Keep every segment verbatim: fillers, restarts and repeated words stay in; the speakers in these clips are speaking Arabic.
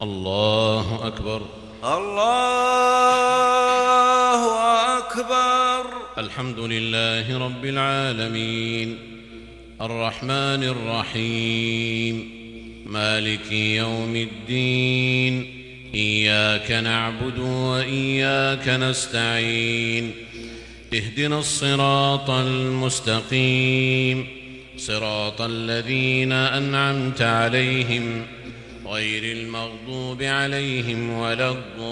الله أكبر. الله أكبر. الحمد لله رب العالمين الرحمن الرحيم مالك يوم الدين إياك نعبد وإياك نستعين اهدنا الصراط المستقيم صراط الذين أنعمت عليهم غير المغضوب عليهم ولا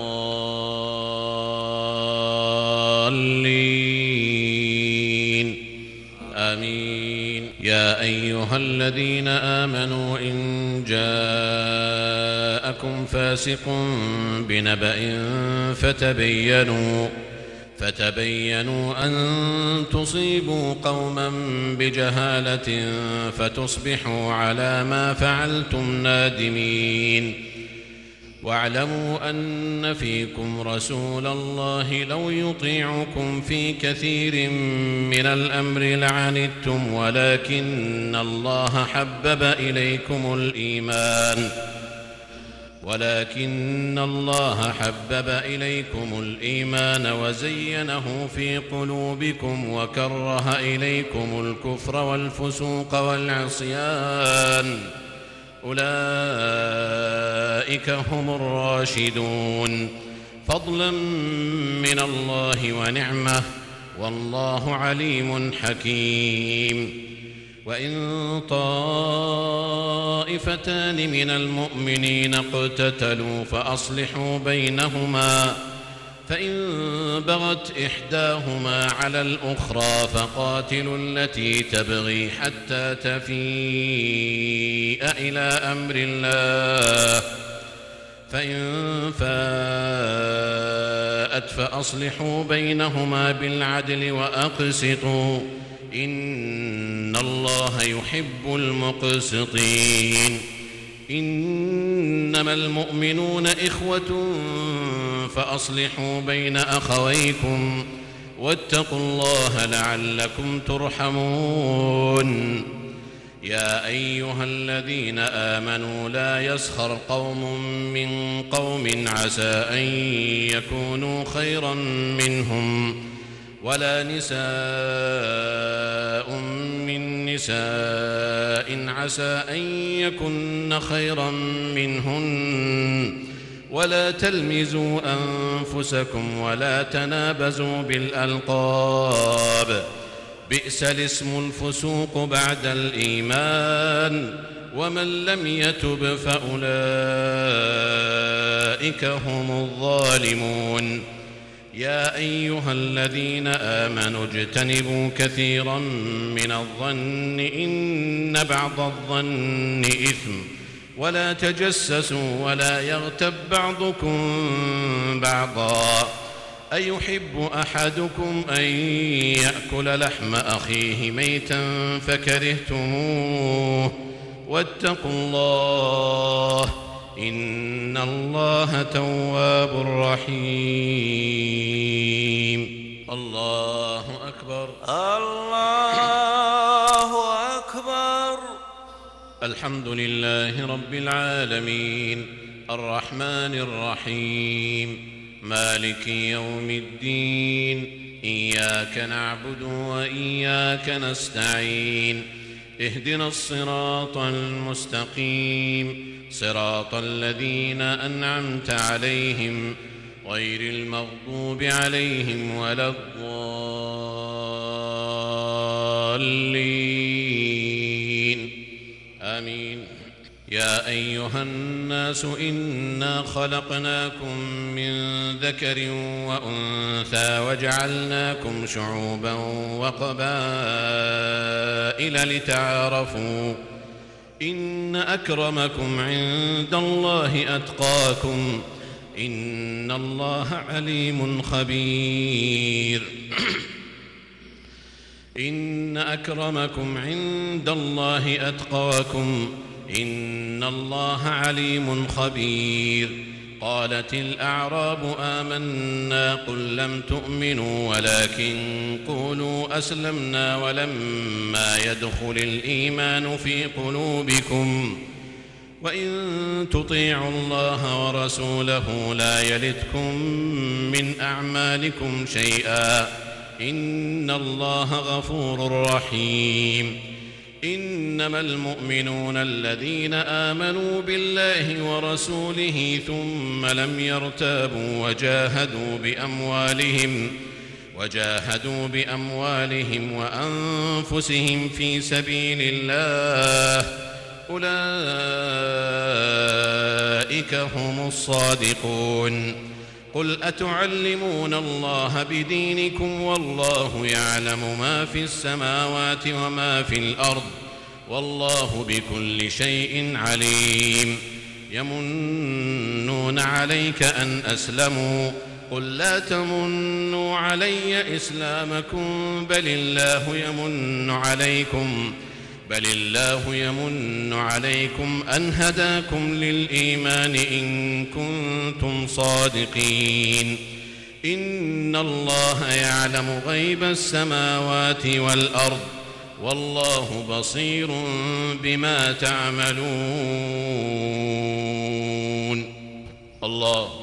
الضالين آمين. يا أيها الذين آمنوا إن جاءكم فاسق بنبأ فتبينوا فتبينوا أن تصيبوا قوما بجهالة فتصبحوا على ما فعلتم نادمين. واعلموا أن فيكم رسول الله لو يطيعكم في كثير من الأمر لعنتم ولكن الله حبب إليكم الإيمان ولكن الله حبب إليكم الإيمان وزينه في قلوبكم وكره إليكم الكفر والفسوق والعصيان أولئك هم الراشدون فضلا من الله ونعمة والله عليم حكيم. وإن طائفتان من المؤمنين اقتتلوا فأصلحوا بينهما فإن بغت إحداهما على الأخرى فقاتلوا التي تبغي حتى تفيء إلى أمر الله فإن فاءت فأصلحوا بينهما بالعدل وأقسطوا إن الله يحب المقسطين. إنما المؤمنون إخوة فأصلحوا بين أخويكم واتقوا الله لعلكم ترحمون. يا أيها الذين آمنوا لا يسخر قوم من قوم عسى أن يكونوا خيرا منهم ولا نساء من نساء عسى أن يكن خيرا منهن ولا تلمزوا أنفسكم ولا تنابزوا بالألقاب بئس الاسم الفسوق بعد الإيمان ومن لم يتب فأولئك هم الظالمون. يا أيها الذين آمنوا اجتنبوا كثيرا من الظن إن بعض الظن إثم ولا تجسسوا ولا يغتب بعضكم بعضا أيحب أحدكم أن يأكل لحم أخيه ميتا فكرهتموه واتقوا الله إن الله تواب رحيم. الله أكبر. الله أكبر. الحمد لله رب العالمين الرحمن الرحيم مالك يوم الدين إياك نعبد وإياك نستعين اهدنا الصراط المستقيم صراط الذين أنعمت عليهم غير المغضوب عليهم ولا الضالين آمين. يا أيها الناس إنا خلقناكم من ذكر وأنثى وجعلناكم شعوبا وقبائل لتعارفوا إن أكرمكم عند الله أتقاكم إن الله عليم خبير. إن أكرمكم عند الله أتقاكم إن الله عليم خبير. قالت الأعراب آمنا قل لم تؤمنوا ولكن قولوا أسلمنا ولما يدخل الإيمان في قلوبكم وإن تطيعوا الله ورسوله لا يلتكم من أعمالكم شيئا إن الله غفور رحيم إنما المؤمنون الذين آمنوا بالله ورسوله ثم لم يرتابوا وجاهدوا بأموالهم وجاهدوا بأموالهم وأنفسهم في سبيل الله أولئك هم الصادقون قل أتعلمون الله بدينكم والله يعلم ما في السماوات وما في الأرض والله بكل شيء عليم يمنون عليك أن أسلموا قل لا تمنوا علي إسلامكم بل الله يمن عليكم بل الله يمن عليكم أن هداكم للإيمان إن كنتم صادقين إن الله يعلم غيب السماوات والأرض والله بصير بما تعملون الله